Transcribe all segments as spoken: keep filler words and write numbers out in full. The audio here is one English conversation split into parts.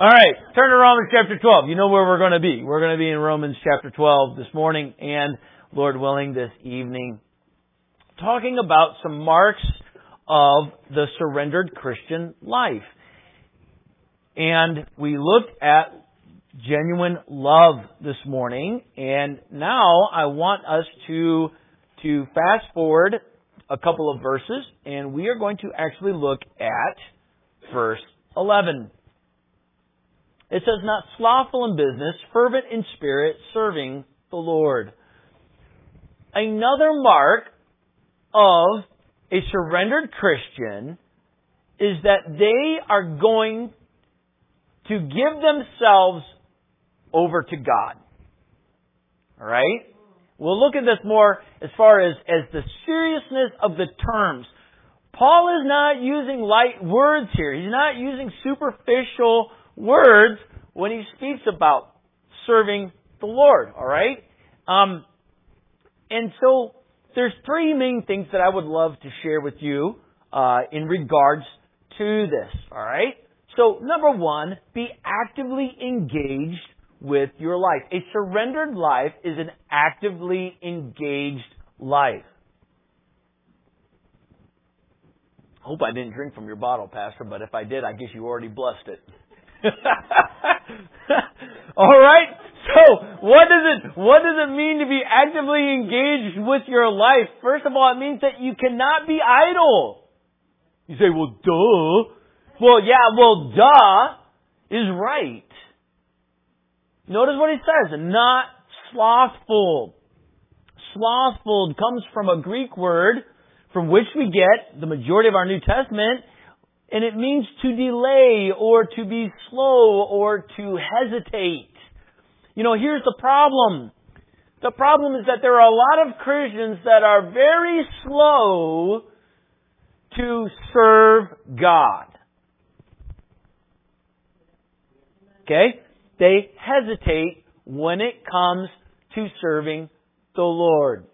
All right, turn to Romans chapter twelve. You know where we're going to be. We're going to be in Romans chapter twelve this morning and, Lord willing, this evening, talking about some marks of the surrendered Christian life. And we looked at genuine love this morning, and now I want us to to fast forward a couple of verses, and we are going to actually look at verse eleven. It says, "Not slothful in business, fervent in spirit, serving the Lord." Another mark of a surrendered Christian is that they are going to give themselves over to God. All right? We'll look at this more as far as, as the seriousness of the terms. Paul is not using light words here. He's not using superficial words when he speaks about serving the Lord. All right? Um, and so there's three main things that I would love to share with you uh, in regards to this. All right? So, number one, be actively engaged with your life. A surrendered life is an actively engaged life. I hope I didn't drink from your bottle, Pastor, but if I did, I guess you already blessed it. All right? So, what does it what does it mean to be actively engaged with your life? First of all, it means that you cannot be idle. You say, well, duh. Well, yeah, well, duh is right. Notice what he says, not slothful. Slothful comes from a Greek word from which we get the majority of our New Testament, and it means to delay or to be slow or to hesitate. You know, here's the problem. The problem is that there are a lot of Christians that are very slow to serve God. Okay? They hesitate when it comes to serving the Lord.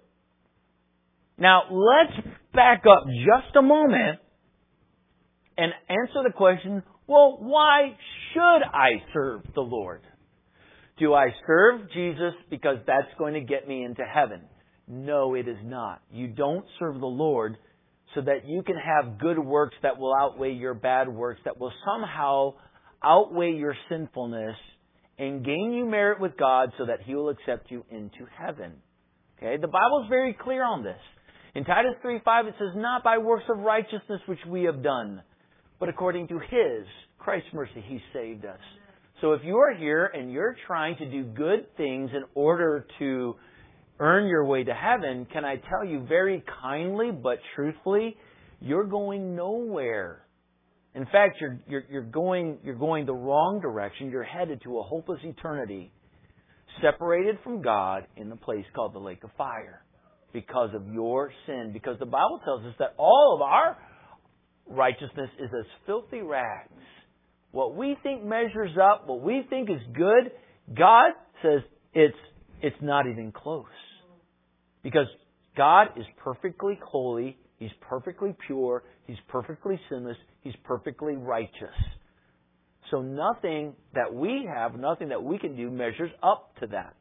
Now, let's back up just a moment and answer the question, well, why should I serve the Lord? Do I serve Jesus because that's going to get me into heaven? No, it is not. You don't serve the Lord so that you can have good works that will outweigh your bad works, that will somehow outweigh your sinfulness and gain you merit with God so that He will accept you into heaven. Okay? The Bible is very clear on this. In Titus three five it says, "Not by works of righteousness which we have done, but according to His, Christ's mercy, He saved us." So if you are here and you're trying to do good things in order to earn your way to heaven, can I tell you very kindly but truthfully, you're going nowhere. In fact, you're, you're, you're going, you're going the wrong direction. You're headed to a hopeless eternity, separated from God in the place called the lake of fire because of your sin. Because the Bible tells us that all of our righteousness is as filthy rags. What we think measures up, what we think is good, God says it's it's not even close. Because God is perfectly holy, He's perfectly pure, He's perfectly sinless, He's perfectly righteous. So nothing that we have, nothing that we can do measures up to that.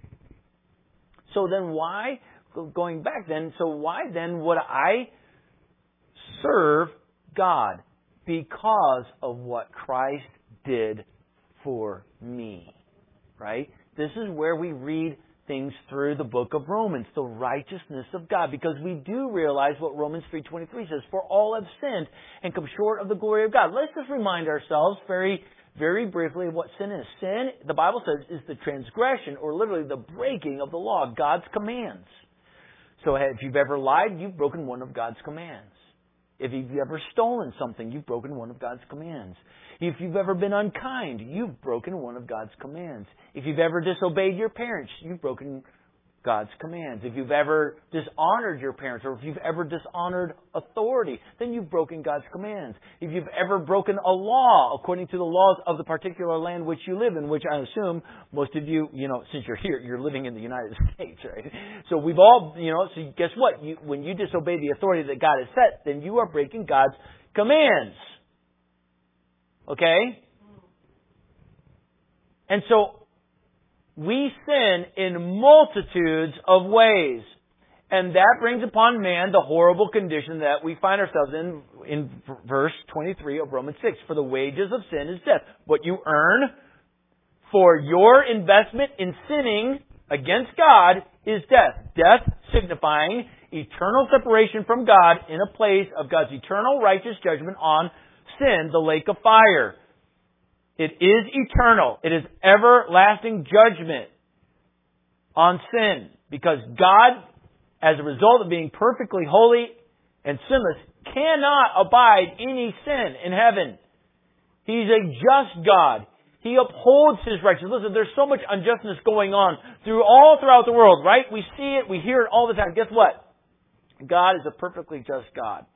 So then why, going back then, so why then would I serve God? Because of what Christ did for me. Right? This is where we read things through the book of Romans, the righteousness of God. Because we do realize what Romans three twenty-three says, "For all have sinned and come short of the glory of God." Let's just remind ourselves very, very briefly of what sin is. Sin, the Bible says, is the transgression, or literally the breaking of the law, God's commands. So if you've ever lied, you've broken one of God's commands. If you've ever stolen something, you've broken one of God's commands. If you've ever been unkind, you've broken one of God's commands. If you've ever disobeyed your parents, you've broken God's commands. If you've ever dishonored your parents, or if you've ever dishonored authority, then you've broken God's commands. If you've ever broken a law according to the laws of the particular land which you live in, which I assume most of you, you know, since you're here, you're living in the United States, right? So we've all, you know, so guess what? You, when you disobey the authority that God has set, then you are breaking God's commands. Okay? And so, we sin in multitudes of ways. And that brings upon man the horrible condition that we find ourselves in, in verse twenty-three of Romans six. For the wages of sin is death. What you earn for your investment in sinning against God is death. Death signifying eternal separation from God in a place of God's eternal righteous judgment on sin, the lake of fire. It is eternal. It is everlasting judgment on sin. Because God, as a result of being perfectly holy and sinless, cannot abide any sin in heaven. He's a just God. He upholds His righteousness. Listen, there's so much unjustness going on through all throughout the world, right? We see it, we hear it all the time. Guess what? God is a perfectly just God.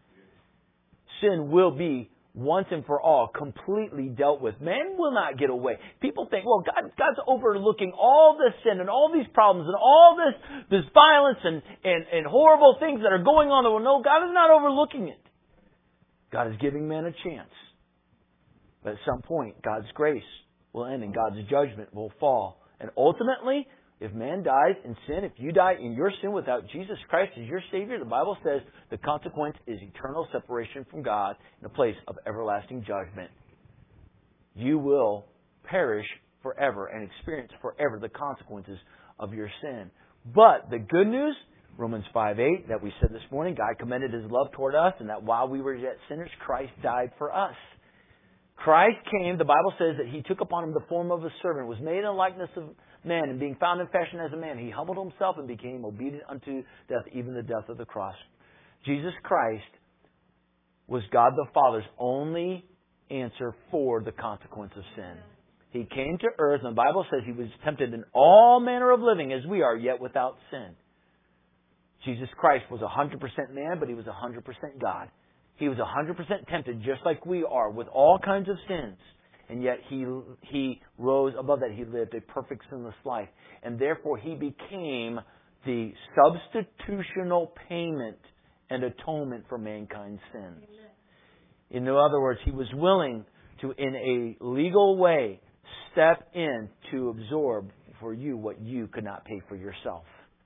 Sin will be once and for all completely dealt with. Man will not get away. People think, well, God, God's overlooking all this sin and all these problems and all this, this violence and, and, and horrible things that are going on. Well, no, God is not overlooking it. God is giving man a chance. But at some point, God's grace will end and God's judgment will fall. And ultimately, if man dies in sin, if you die in your sin without Jesus Christ as your Savior, the Bible says the consequence is eternal separation from God in a place of everlasting judgment. You will perish forever and experience forever the consequences of your sin. But the good news, Romans five eight, that we said this morning, God commended His love toward us, and that while we were yet sinners, Christ died for us. Christ came, the Bible says that He took upon Him the form of a servant, was made in the likeness of man, and being found in fashion as a man, He humbled Himself and became obedient unto death, even the death of the cross. Jesus Christ was God the Father's only answer for the consequence of sin. He came to earth, and the Bible says He was tempted in all manner of living as we are, yet without sin. Jesus Christ was one hundred percent man, but He was one hundred percent God. He was one hundred percent tempted, just like we are, with all kinds of sins. And yet He He rose above that. He lived a perfect sinless life. And therefore He became the substitutional payment and atonement for mankind's sins. In other words, He was willing to, in a legal way, step in to absorb for you what you could not pay for yourself.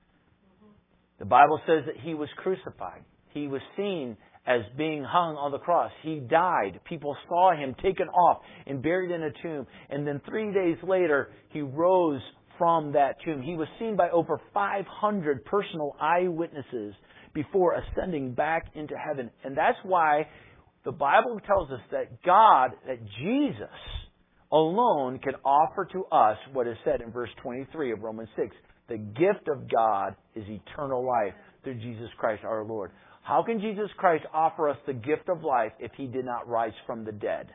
The Bible says that He was crucified. He was seen as being hung on the cross. He died. People saw Him taken off and buried in a tomb. And then three days later, He rose from that tomb. He was seen by over five hundred personal eyewitnesses before ascending back into heaven. And that's why the Bible tells us that God, that Jesus alone can offer to us what is said in verse twenty-three of Romans six. The gift of God is eternal life through Jesus Christ our Lord. How can Jesus Christ offer us the gift of life if He did not rise from the dead?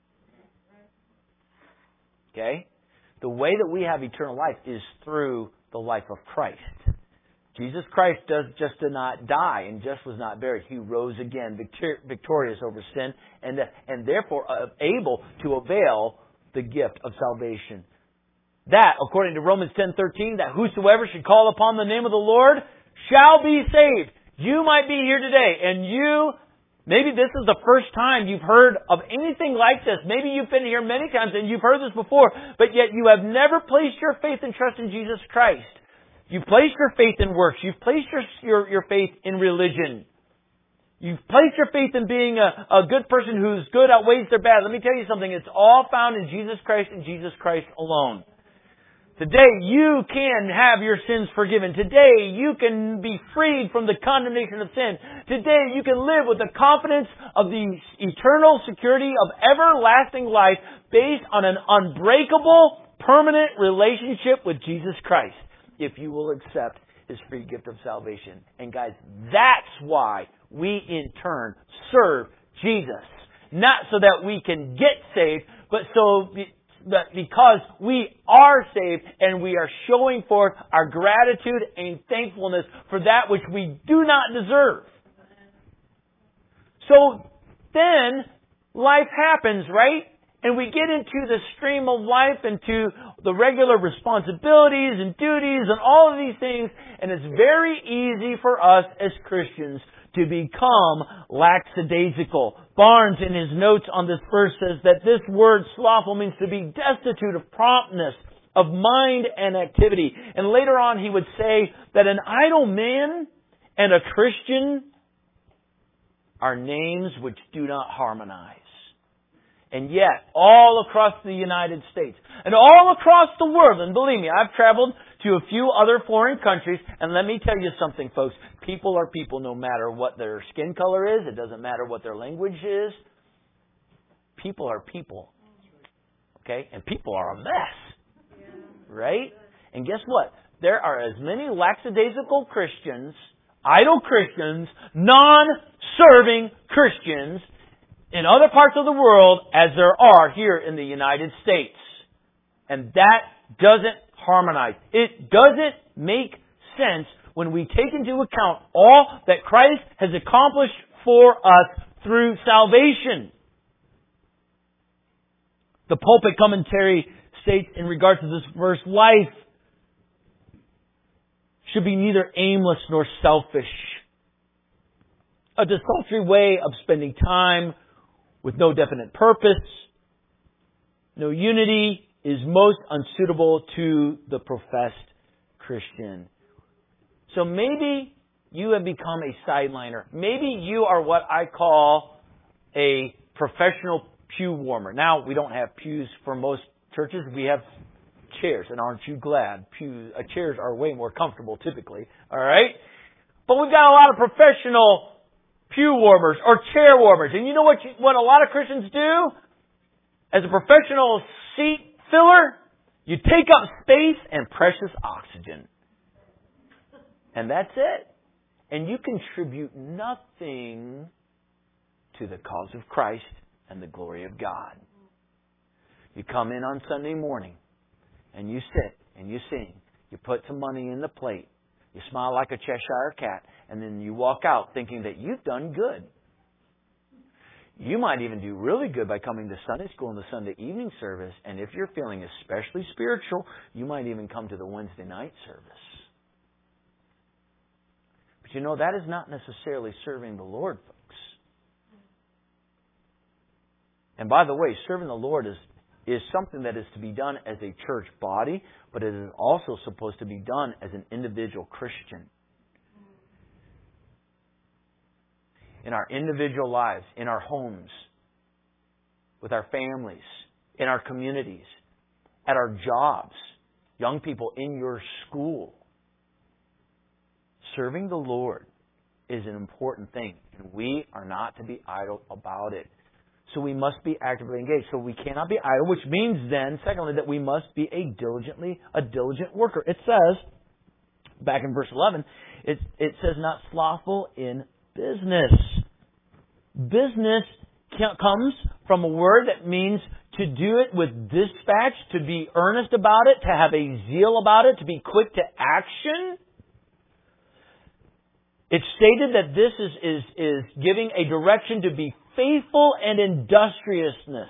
Okay? The way that we have eternal life is through the life of Christ. Jesus Christ does just did not die and just was not buried. He rose again, victor- victorious over sin, and, and therefore uh, able to avail the gift of salvation. That, according to Romans ten thirteen, that whosoever should call upon the name of the Lord shall be saved. You might be here today, and you, maybe this is the first time you've heard of anything like this. Maybe you've been here many times and you've heard this before, but yet you have never placed your faith and trust in Jesus Christ. You've placed your faith in works. You've placed your, your, your faith in religion. You've placed your faith in being a, a good person whose good outweighs their bad. Let me tell you something. It's all found in Jesus Christ and Jesus Christ alone. Today you can have your sins forgiven. Today you can be freed from the condemnation of sin. Today you can live with the confidence of the eternal security of everlasting life based on an unbreakable, permanent relationship with Jesus Christ, if you will accept His free gift of salvation. And guys, that's why we in turn serve Jesus. Not so that we can get saved, but so that because we are saved and we are showing forth our gratitude and thankfulness for that which we do not deserve. So then life happens, right? And we get into the stream of life, into the regular responsibilities and duties and all of these things, and it's very easy for us as Christians to become lackadaisical. Barnes, in his notes on this verse, says that this word slothful means to be destitute of promptness, of mind and activity. And later on he would say that an idle man and a Christian are names which do not harmonize. And yet, all across the United States, and all across the world, and believe me, I've traveled to a few other foreign countries, and let me tell you something, folks. People are people no matter what their skin color is. It doesn't matter what their language is. People are people. Okay? And people are a mess. Right? And guess what? There are as many lackadaisical Christians, idle Christians, non-serving Christians in other parts of the world as there are here in the United States. And that doesn't harmonize. It doesn't make sense when we take into account all that Christ has accomplished for us through salvation. The pulpit commentary states in regard to this verse, life should be neither aimless nor selfish. A desultory way of spending time with no definite purpose, no unity, is most unsuitable to the professed Christian. So maybe you have become a sideliner. Maybe you are what I call a professional pew warmer. Now, we don't have pews for most churches. We have chairs, and aren't you glad? Pews, uh, chairs are way more comfortable typically. All right? But we've got a lot of professional pew warmers or chair warmers. And you know what you, what a lot of Christians do? As a professional seat filler, you take up space and precious oxygen. And that's it. And you contribute nothing to the cause of Christ and the glory of God. You come in on Sunday morning and you sit and you sing. You put some money in the plate. You smile like a Cheshire cat. And then you walk out thinking that you've done good. You might even do really good by coming to Sunday school and the Sunday evening service. And if you're feeling especially spiritual, you might even come to the Wednesday night service. But you know, that is not necessarily serving the Lord, folks. And by the way, serving the Lord is, is something that is to be done as a church body, but it is also supposed to be done as an individual Christian. In our individual lives, in our homes, with our families, in our communities, at our jobs, young people in your school. Serving the Lord is an important thing, and we are not to be idle about it. So we must be actively engaged. So we cannot be idle, which means then, secondly, that we must be a diligently a diligent worker. It says, back in verse eleven, it, it says not slothful in business. Business comes from a word that means to do it with dispatch, to be earnest about it, to have a zeal about it, to be quick to action. It's stated that this is, is, is giving a direction to be faithful and industriousness.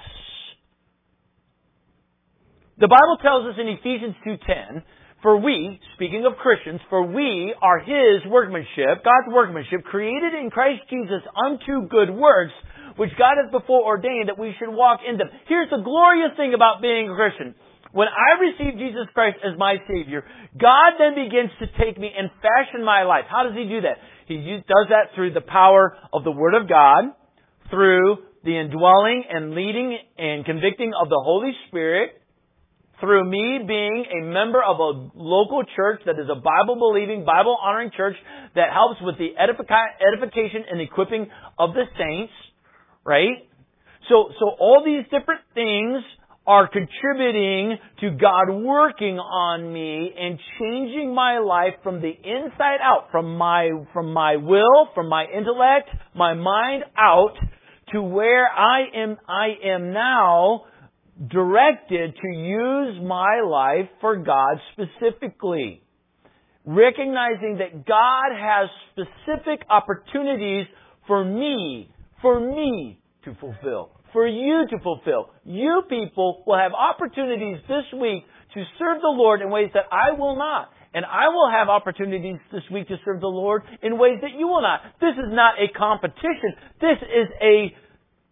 The Bible tells us in Ephesians two ten, for we, speaking of Christians, for we are His workmanship, God's workmanship, created in Christ Jesus unto good works, which God has before ordained that we should walk in them. Here's the glorious thing about being a Christian. When I receive Jesus Christ as my Savior, God then begins to take me and fashion my life. How does He do that? He does that through the power of the Word of God, through the indwelling and leading and convicting of the Holy Spirit, through me being a member of a local church that is a Bible-believing, Bible-honoring church that helps with the edification and equipping of the saints, right? So, so all these different things are contributing to God working on me and changing my life from the inside out, from my, from my will, from my intellect, my mind out, to where I am, I am now directed to use my life for God specifically. Recognizing that God has specific opportunities for me, for me to fulfill, for you to fulfill. You people will have opportunities this week to serve the Lord in ways that I will not. And I will have opportunities this week to serve the Lord in ways that you will not. This is not a competition. This is a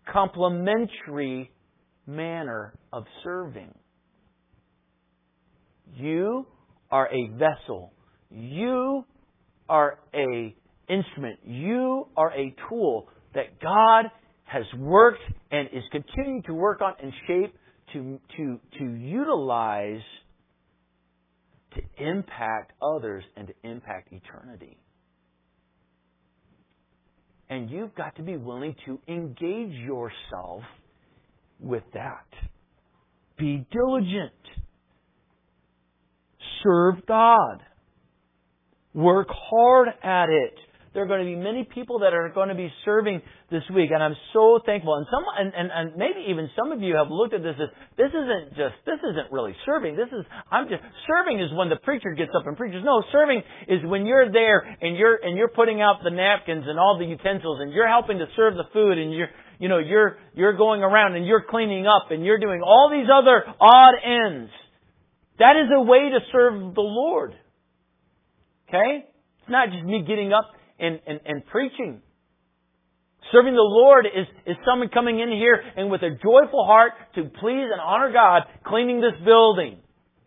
complementary manner of serving. You are a vessel. You are a instrument. You are a tool that God has worked and is continuing to work on and shape to, to, to utilize to impact others and to impact eternity. And you've got to be willing to engage yourself with that. Be diligent. Serve God. Work hard at it. There are going to be many people that are going to be serving this week, and I'm so thankful. And some, and, and, and maybe even some of you have looked at this as this isn't just this isn't really serving. This is I'm just serving is when the preacher gets up and preaches. No, serving is when you're there and you're and you're putting out the napkins and all the utensils, and you're helping to serve the food, and you're you know you're you're going around and you're cleaning up and you're doing all these other odd ends. That is a way to serve the Lord. Okay, it's not just me getting up And, and, and preaching. Serving the Lord is, is someone coming in here and with a joyful heart to please and honor God, cleaning this building.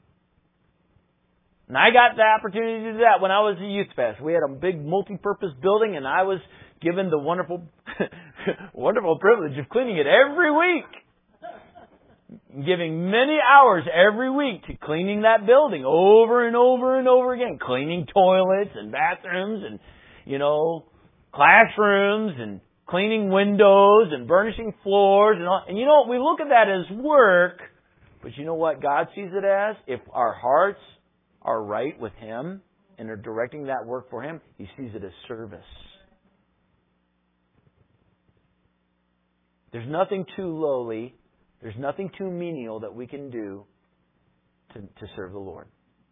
And I got the opportunity to do that when I was a youth pastor. We had a big multi-purpose building, and I was given the wonderful, wonderful privilege of cleaning it every week. Giving many hours every week to cleaning that building over and over and over again. Cleaning toilets and bathrooms and you know, classrooms and cleaning windows and burnishing floors and all. And you know, we look at that as work, but you know what God sees it as? If our hearts are right with Him and are directing that work for Him, He sees it as service. There's nothing too lowly, there's nothing too menial that we can do to, to serve the Lord.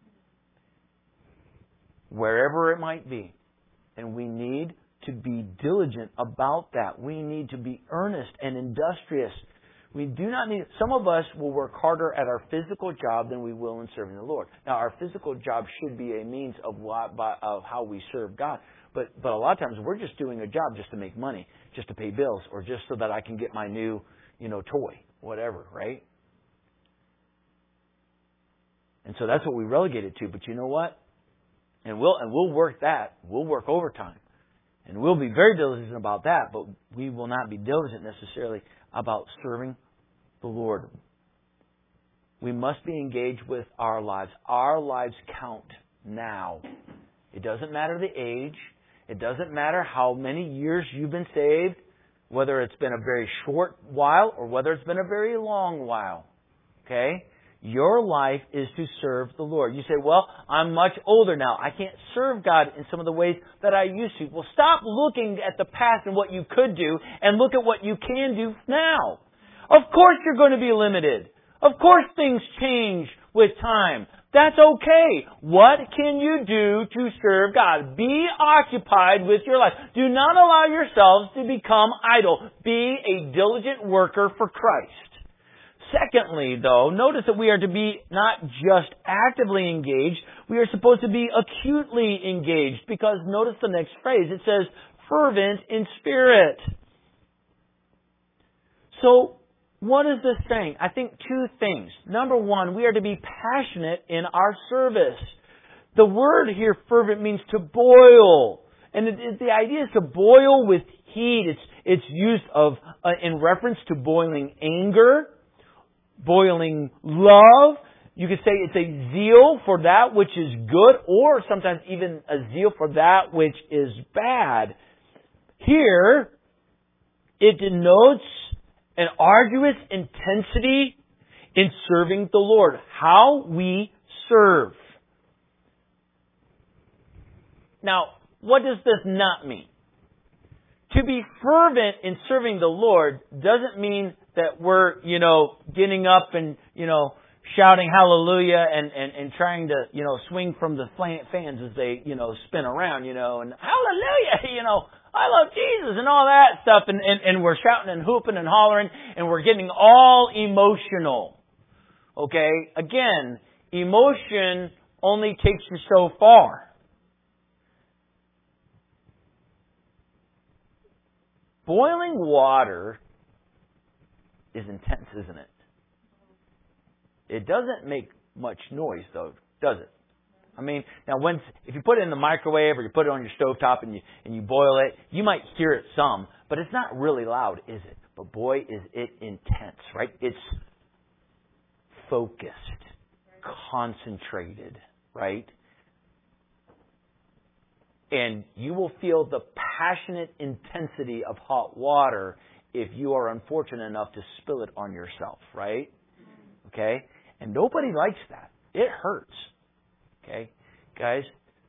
Wherever it might be. And we need to be diligent about that. We need to be earnest and industrious. We do not need... Some of us will work harder at our physical job than we will in serving the Lord. Now, our physical job should be a means of what, of how we serve God. But, but a lot of times we're just doing a job just to make money, just to pay bills, or just so that I can get my new, you know, toy, whatever, right? And so that's what we relegate it to. But you know what? And we'll and we'll work that. We'll work overtime. And we'll be very diligent about that, but we will not be diligent necessarily about serving the Lord. We must be engaged with our lives. Our lives count now. It doesn't matter the age. It doesn't matter how many years you've been saved, whether it's been a very short while or whether it's been a very long while. Okay? Your life is to serve the Lord. You say, well, I'm much older now. I can't serve God in some of the ways that I used to. Well, stop looking at the past and what you could do and look at what you can do now. Of course you're going to be limited. Of course things change with time. That's okay. What can you do to serve God? Be occupied with your life. Do not allow yourselves to become idle. Be a diligent worker for Christ. Secondly, though, notice that we are to be not just actively engaged, we are supposed to be acutely engaged, because notice the next phrase. It says, fervent in spirit. So, what is this saying? I think two things. Number one, we are to be passionate in our service. The word here, fervent, means to boil. And it, it, the idea is to boil with heat. It's, it's used of uh, in reference to boiling anger, boiling love. You could say it's a zeal for that which is good, or sometimes even a zeal for that which is bad. Here, it denotes an arduous intensity in serving the Lord. How we serve. Now, what does this not mean? To be fervent in serving the Lord doesn't mean that we're, you know, getting up and, you know, shouting hallelujah and, and, and trying to, you know, swing from the fans as they, you know, spin around, you know, and hallelujah, you know, I love Jesus and all that stuff. And, and, and we're shouting and hooping and hollering and we're getting all emotional. Okay? Again, emotion only takes you so far. Boiling water is intense, isn't it? It doesn't make much noise, though, does it? I mean, now when if you put it in the microwave or you put it on your stovetop and you and you boil it, you might hear it some, but it's not really loud, is it? But boy, is it intense, right? It's focused, concentrated, right? And you will feel the passionate intensity of hot water if you are unfortunate enough to spill it on yourself, right? Okay? And nobody likes that. It hurts. Okay? Guys,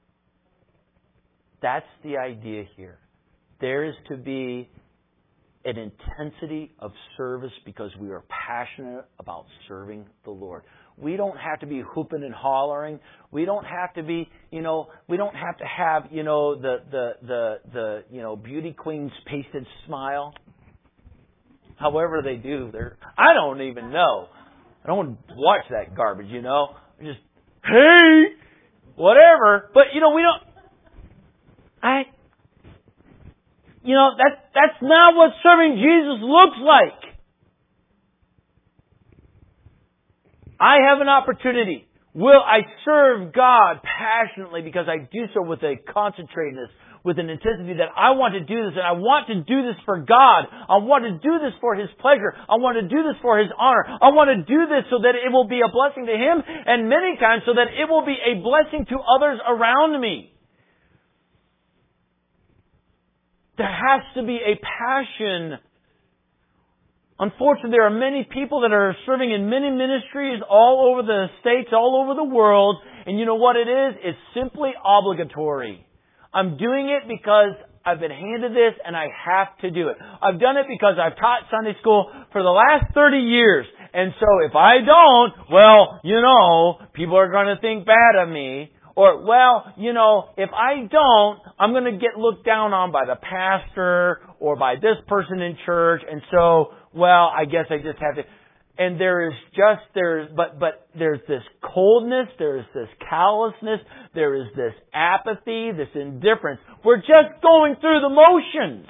that's the idea here. There is to be an intensity of service because we are passionate about serving the Lord. We don't have to be hooping and hollering. We don't have to be, you know, we don't have to have, you know, the the the the you know beauty queen's pasted smile. However they do, they're I don't even know. I don't watch that garbage, you know. Just hey, whatever. But you know, we don't. I. You know, that that's not what serving Jesus looks like. I have an opportunity. Will I serve God passionately because I do so with a concentratedness, with an intensity that I want to do this and I want to do this for God. I want to do this for His pleasure. I want to do this for His honor. I want to do this so that it will be a blessing to Him and many times so that it will be a blessing to others around me. There has to be a passion. Unfortunately, there are many people that are serving in many ministries all over the States, all over the world. And you know what it is? It's simply obligatory. I'm doing it because I've been handed this and I have to do it. I've done it because I've taught Sunday school for the last thirty years. And so if I don't, well, you know, people are going to think bad of me. Or, well, you know, if I don't, I'm going to get looked down on by the pastor or by this person in church. And so, well, I guess I just have to. And there is just, there's, but, but there's this coldness, there's this callousness, there is this apathy, this indifference. We're just going through the motions.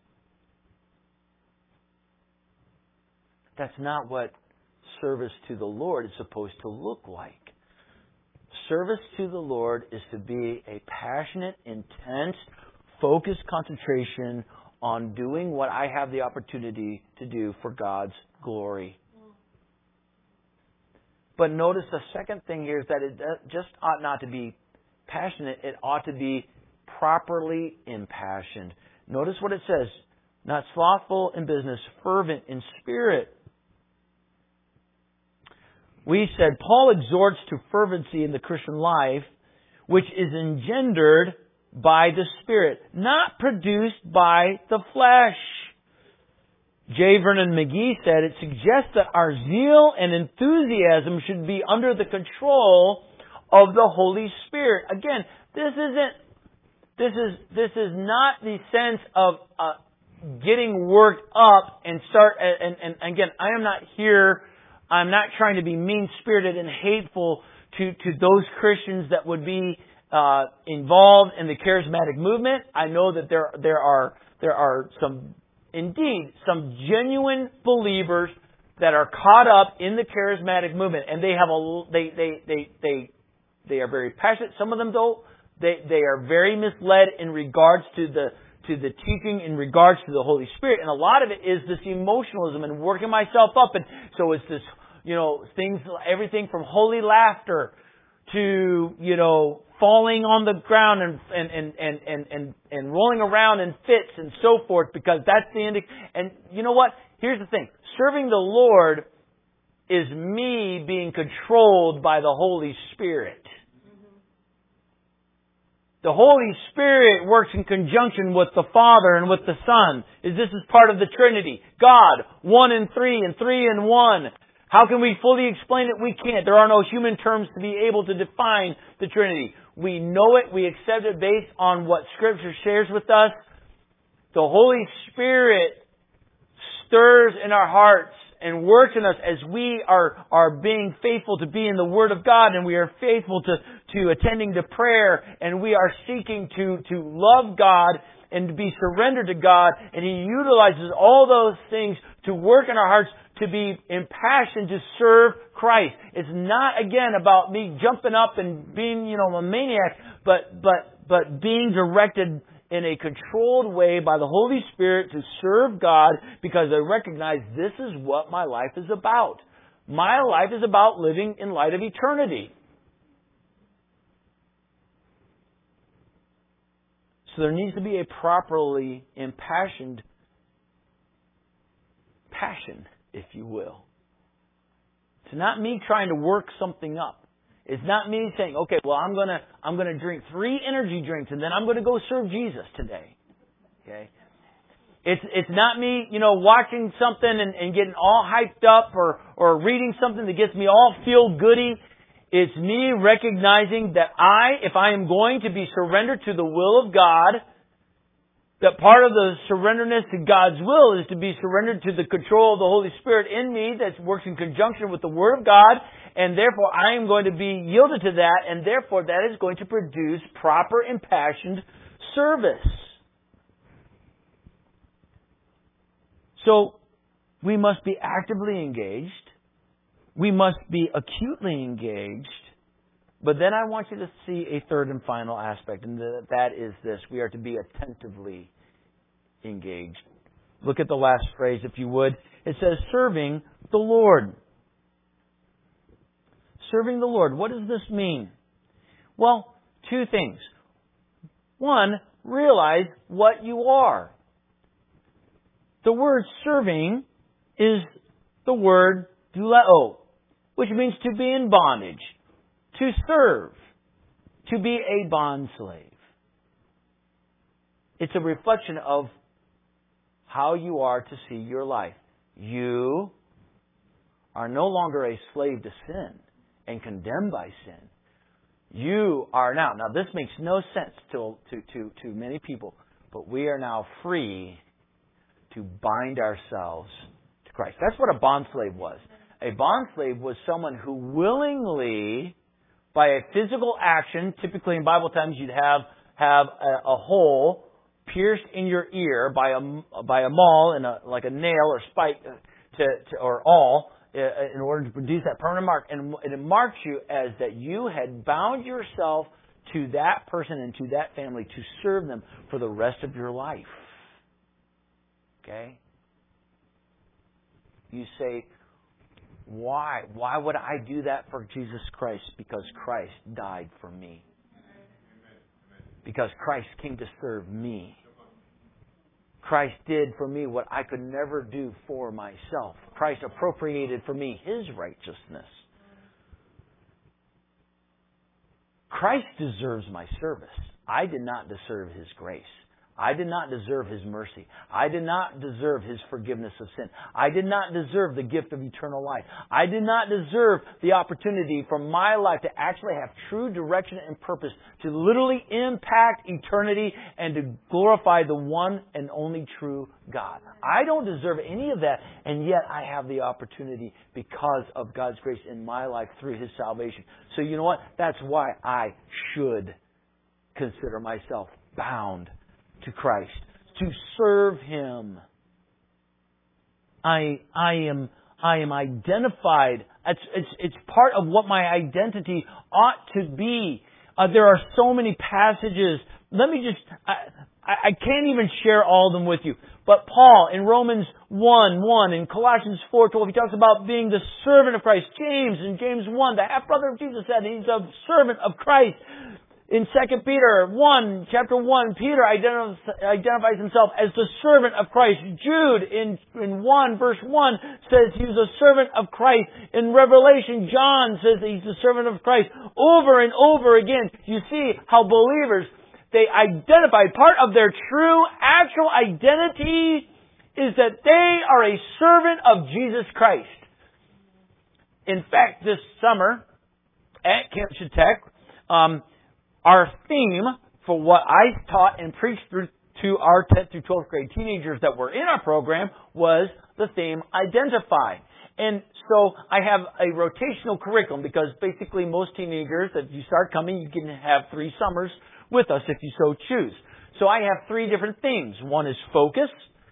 That's not what service to the Lord is supposed to look like. Service to the Lord is to be a passionate, intense, focused concentration on doing what I have the opportunity to do for God's glory. But notice the second thing here is that it just ought not to be passionate. It ought to be properly impassioned. Notice what it says. Not slothful in business, fervent in spirit. We said Paul exhorts to fervency in the Christian life, which is engendered by the Spirit, not produced by the flesh. J. Vernon McGee said it suggests that our zeal and enthusiasm should be under the control of the Holy Spirit. Again, this isn't. This is this is not the sense of uh, getting worked up and start. And, and, and again, I am not here. I'm not trying to be mean-spirited and hateful to, to those Christians that would be uh, involved in the charismatic movement. I know that there there are there are some indeed some genuine believers that are caught up in the charismatic movement, and they have a they they they they they are very passionate. Some of them, though, they they are very misled in regards to the to the teaching in regards to the Holy Spirit, and a lot of it is this emotionalism and working myself up, and so it's this. You know, things, everything from holy laughter to, you know, falling on the ground and, and, and, and, and, and, and rolling around in fits and so forth, because that's the end. And you know what? Here's the thing. Serving the Lord is me being controlled by the Holy Spirit. Mm-hmm. The Holy Spirit works in conjunction with the Father and with the Son. Is This is part of the Trinity. God, one and three and three and one. How can we fully explain it? We can't. There are no human terms to be able to define the Trinity. We know it. We accept it based on what Scripture shares with us. The Holy Spirit stirs in our hearts and works in us as we are, are being faithful to be in the Word of God, and we are faithful to, to attending to prayer, and we are seeking to, to love God and to be surrendered to God, and He utilizes all those things to work in our hearts to be impassioned to serve Christ. It's not, again, about me jumping up and being, you know, a maniac, but, but, but being directed in a controlled way by the Holy Spirit to serve God because I recognize this is what my life is about. My life is about living in light of eternity. So there needs to be a properly impassioned passion, if you will. It's not me trying to work something up. It's not me saying, okay, well, I'm gonna I'm gonna drink three energy drinks and then I'm gonna go serve Jesus today. Okay? It's it's not me, you know, watching something and, and getting all hyped up or or reading something that gets me all feel goody. It's me recognizing that I, if I am going to be surrendered to the will of God, that part of the surrenderness to God's will is to be surrendered to the control of the Holy Spirit in me that works in conjunction with the Word of God, and therefore I am going to be yielded to that, and therefore that is going to produce proper impassioned service. So, we must be actively engaged. We must be acutely engaged. But then I want you to see a third and final aspect, and that is this. We are to be attentively engaged. Look at the last phrase, if you would. It says, serving the Lord. Serving the Lord. What does this mean? Well, two things. One, realize what you are. The word serving is the word douleo, which means to be in bondage, to serve, to be a bondslave. It's a reflection of how you are to see your life. You are no longer a slave to sin and condemned by sin. You are now, now this makes no sense to, to, to, to many people, but we are now free to bind ourselves to Christ. That's what a bondslave was. A bondslave was someone who willingly, by a physical action, typically in Bible times you'd have have a, a hole pierced in your ear by a by a maul and a, like a nail or spike to, to or awl uh, in order to produce that permanent mark, and it marks you as that you had bound yourself to that person and to that family to serve them for the rest of your life. Okay? You say, why? Why would I do that for Jesus Christ? Because Christ died for me. Because Christ came to serve me. Christ did for me what I could never do for myself. Christ appropriated for me His righteousness. Christ deserves my service. I did not deserve His grace. I did not deserve His mercy. I did not deserve His forgiveness of sin. I did not deserve the gift of eternal life. I did not deserve the opportunity for my life to actually have true direction and purpose, to literally impact eternity and to glorify the one and only true God. I don't deserve any of that, and yet I have the opportunity because of God's grace in my life through His salvation. So you know what? That's why I should consider myself bound to Christ, to serve Him. I I am I am identified. It's it's it's part of what my identity ought to be. Uh, there are so many passages. Let me just I, I can't even share all of them with you. But Paul in Romans one one, in Colossians four twelve, he talks about being the servant of Christ. James in James one, the half brother of Jesus, said he's a servant of Christ. In Second Peter one, chapter one, Peter identifies himself as the servant of Christ. Jude in, in one, verse one, says he's a servant of Christ. In Revelation, John says that he's the servant of Christ. Over and over again, you see how believers, they identify, part of their true, actual identity is that they are a servant of Jesus Christ. In fact, this summer at Camp Chautauqua, um, our theme for what I taught and preached through to our tenth through twelfth grade teenagers that were in our program was the theme Identify. And so I have a rotational curriculum because basically most teenagers, if you start coming, you can have three summers with us if you so choose. So I have three different themes. One is focus,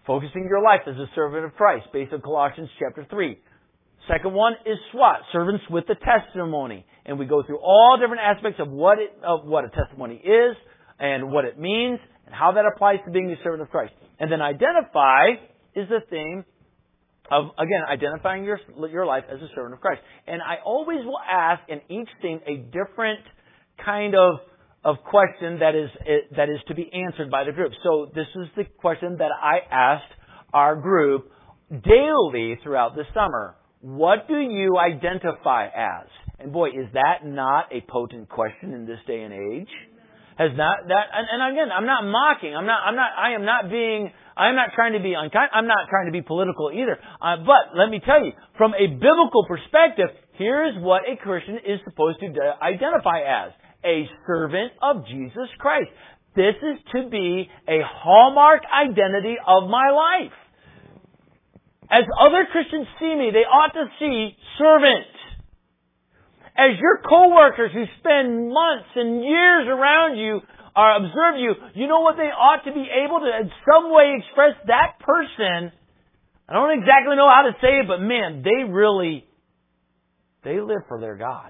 focusing your life as a servant of Christ, based on Colossians chapter three. Second one is SWAT, servants with the testimony. And we go through all different aspects of what it, of what a testimony is and what it means and how that applies to being a servant of Christ. And then identify is the theme of, again, identifying your, your life as a servant of Christ. And I always will ask in each theme a different kind of, of question that is, that is to be answered by the group. So this is the question that I asked our group daily throughout the summer. What do you identify as? And boy, is that not a potent question in this day and age? Has not that? And, and again, I'm not mocking. I'm not. I'm not. I am not being. I am not trying to be unkind. I'm not trying to be political either. Uh, but let me tell you, from a biblical perspective, here is what a Christian is supposed to identify as: a servant of Jesus Christ. This is to be a hallmark identity of my life. As other Christians see me, they ought to see servant. As your coworkers who spend months and years around you or observe you, you know what they ought to be able to in some way express that person. I don't exactly know how to say it, but man, they really, they live for their God.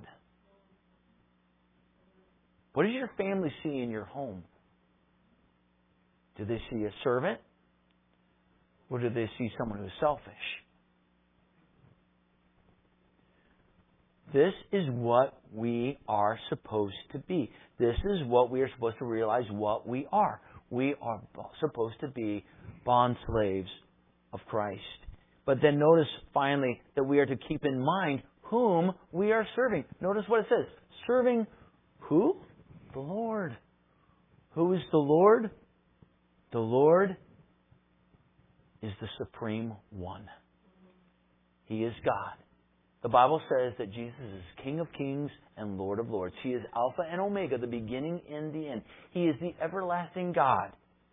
What does your family see in your home? Do they see a servant? Or do they see someone who's selfish? This is what we are supposed to be. This is what we are supposed to realize what we are. We are supposed to be bond slaves of Christ. But then notice finally that we are to keep in mind whom we are serving. Notice what it says. Serving who? The Lord. Who is the Lord? The Lord is the Supreme One. He is God. The Bible says that Jesus is King of Kings and Lord of Lords. He is Alpha and Omega, the beginning and the end. He is the everlasting God.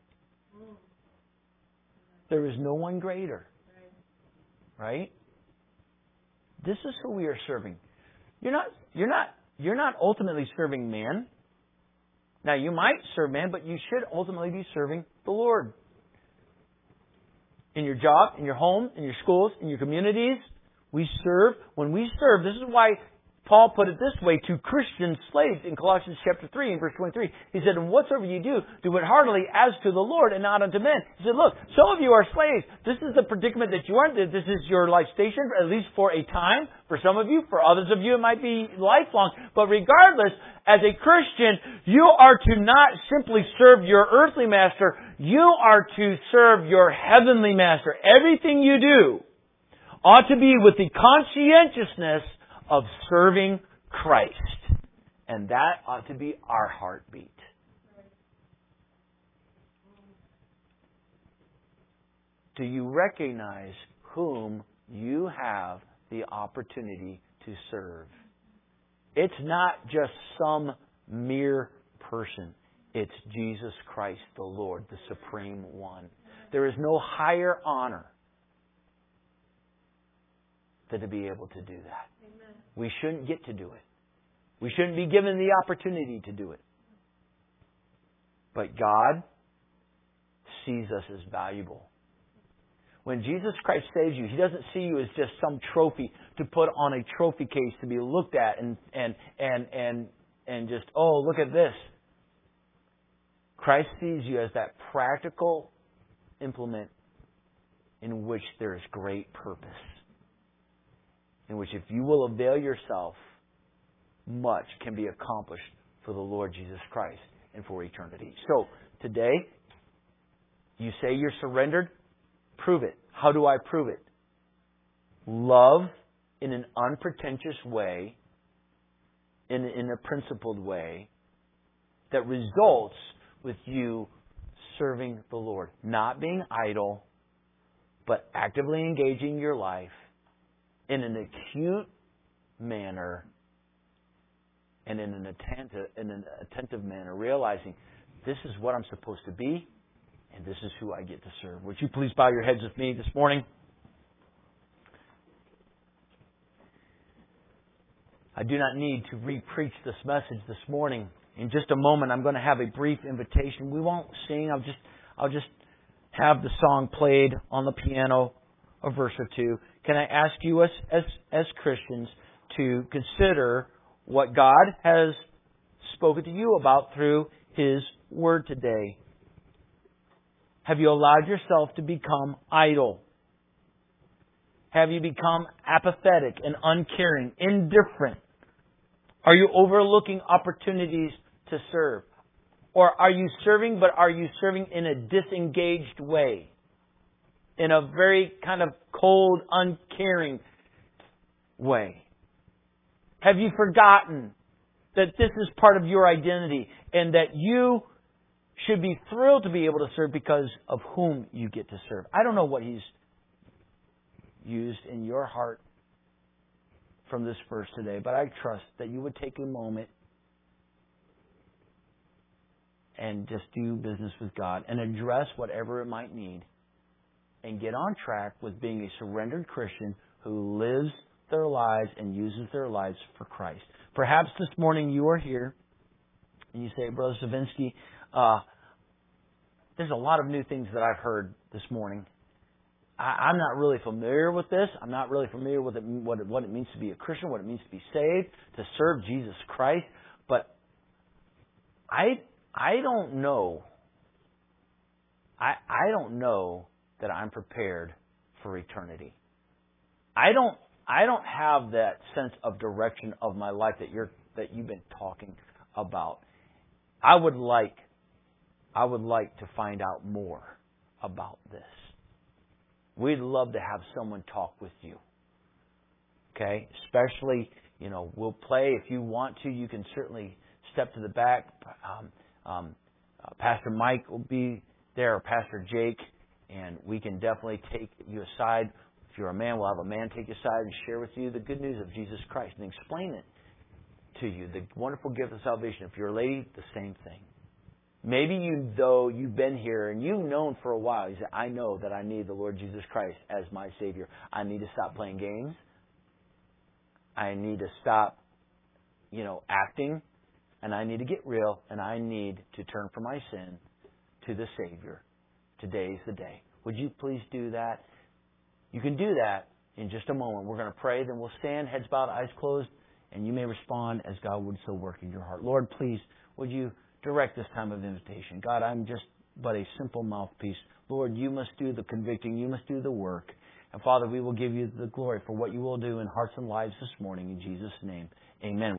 There is no one greater. Right? This is who we are serving. You're not, you're not, you're not ultimately serving man. Now, you might serve man, but you should ultimately be serving the Lord. In your job, in your home, in your schools, in your communities, we serve. When we serve, this is why Paul put it this way to Christian slaves in Colossians chapter three and verse twenty-three. He said, and whatsoever you do, do it heartily as to the Lord and not unto men. He said, look, some of you are slaves. This is the predicament that you are. This is your life station, at least for a time. For some of you, for others of you, it might be lifelong. But regardless, as a Christian, you are to not simply serve your earthly master. You are to serve your heavenly master. Everything you do ought to be with the conscientiousness of serving Christ. And that ought to be our heartbeat. Do you recognize whom you have the opportunity to serve? It's not just some mere person. It's Jesus Christ, the Lord, the Supreme One. There is no higher honor than to be able to do that. Amen. We shouldn't get to do it. We shouldn't be given the opportunity to do it. But God sees us as valuable. When Jesus Christ saves you, He doesn't see you as just some trophy to put on a trophy case to be looked at and and and and and just, oh, look at this. Christ sees you as that practical implement in which there is great purpose. In which if you will avail yourself, much can be accomplished for the Lord Jesus Christ and for eternity. So, today, you say you're surrendered. Prove it. How do I prove it? Love in an unpretentious way, in, in a principled way, that results with you serving the Lord. Not being idle, but actively engaging your life in an acute manner and in an attentive, in an attentive manner, realizing this is what I'm supposed to be and this is who I get to serve. Would you please bow your heads with me this morning? I do not need to re-preach this message this morning. In just a moment, I'm going to have a brief invitation. We won't sing. I'll just, I'll just have the song played on the piano, a verse or two, can I ask you as, as, as Christians to consider what God has spoken to you about through His Word today? Have you allowed yourself to become idle? Have you become apathetic and uncaring, indifferent? Are you overlooking opportunities to serve? Or are you serving, but are you serving in a disengaged way? In a very kind of cold, uncaring way? Have you forgotten that this is part of your identity and that you should be thrilled to be able to serve because of whom you get to serve? I don't know what He's used in your heart from this verse today, but I trust that you would take a moment and just do business with God and address whatever it might need and get on track with being a surrendered Christian who lives their lives and uses their lives for Christ. Perhaps this morning you are here and you say, Brother Savinsky, uh, there's a lot of new things that I've heard this morning. I, I'm not really familiar with this. I'm not really familiar with it, what, it, what it means to be a Christian, what it means to be saved, to serve Jesus Christ. But I I don't know. I I don't know that I'm prepared for eternity. I don't I don't have that sense of direction of my life that you're that you've been talking about. I would like I would like to find out more about this. We'd love to have someone talk with you. Okay? Especially, you know, we'll play. If you want to, you can certainly step to the back. Um, um, uh, Pastor Mike will be there, or Pastor Jake, and we can definitely take you aside. If you're a man, we'll have a man take you aside and share with you the good news of Jesus Christ and explain it to you, the wonderful gift of salvation. If you're a lady, the same thing. Maybe you, though, you've been here and you've known for a while. You say, I know that I need the Lord Jesus Christ as my Savior. I need to stop playing games. I need to stop, you know, acting. And I need to get real. And I need to turn from my sin to the Savior. Today's the day. Would you please do that? You can do that in just a moment. We're going to pray. Then we'll stand, heads bowed, eyes closed. And you may respond as God would so work in your heart. Lord, please, would you direct this time of invitation. God, I'm just but a simple mouthpiece. Lord, you must do the convicting. You must do the work. And Father, we will give you the glory for what you will do in hearts and lives this morning. In Jesus' name, amen.